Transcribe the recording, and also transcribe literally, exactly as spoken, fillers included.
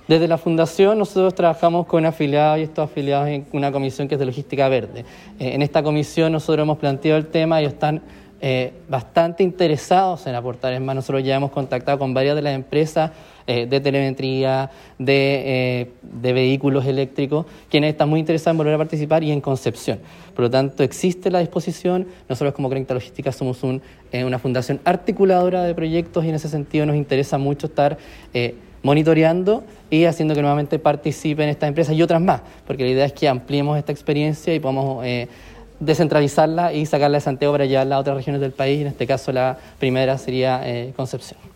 Desde la Fundación nosotros trabajamos con afiliados y estos afiliados en una comisión que es de logística verde. Eh, en esta comisión nosotros hemos planteado el tema y están eh, bastante interesados en aportar. Es más, nosotros ya hemos contactado con varias de las empresas eh, de telemetría, de, eh, de vehículos eléctricos, quienes están muy interesados en volver a participar y en concepción. Por lo tanto, existe la disposición. Nosotros como Conecta Logística somos un, eh, una fundación articuladora de proyectos y en ese sentido nos interesa mucho estar Eh, monitoreando y haciendo que nuevamente participen estas empresas y otras más, porque la idea es que ampliemos esta experiencia y podamos eh, descentralizarla y sacarla de Santiago para llevarla a otras regiones del país, en este caso la primera sería eh, Concepción.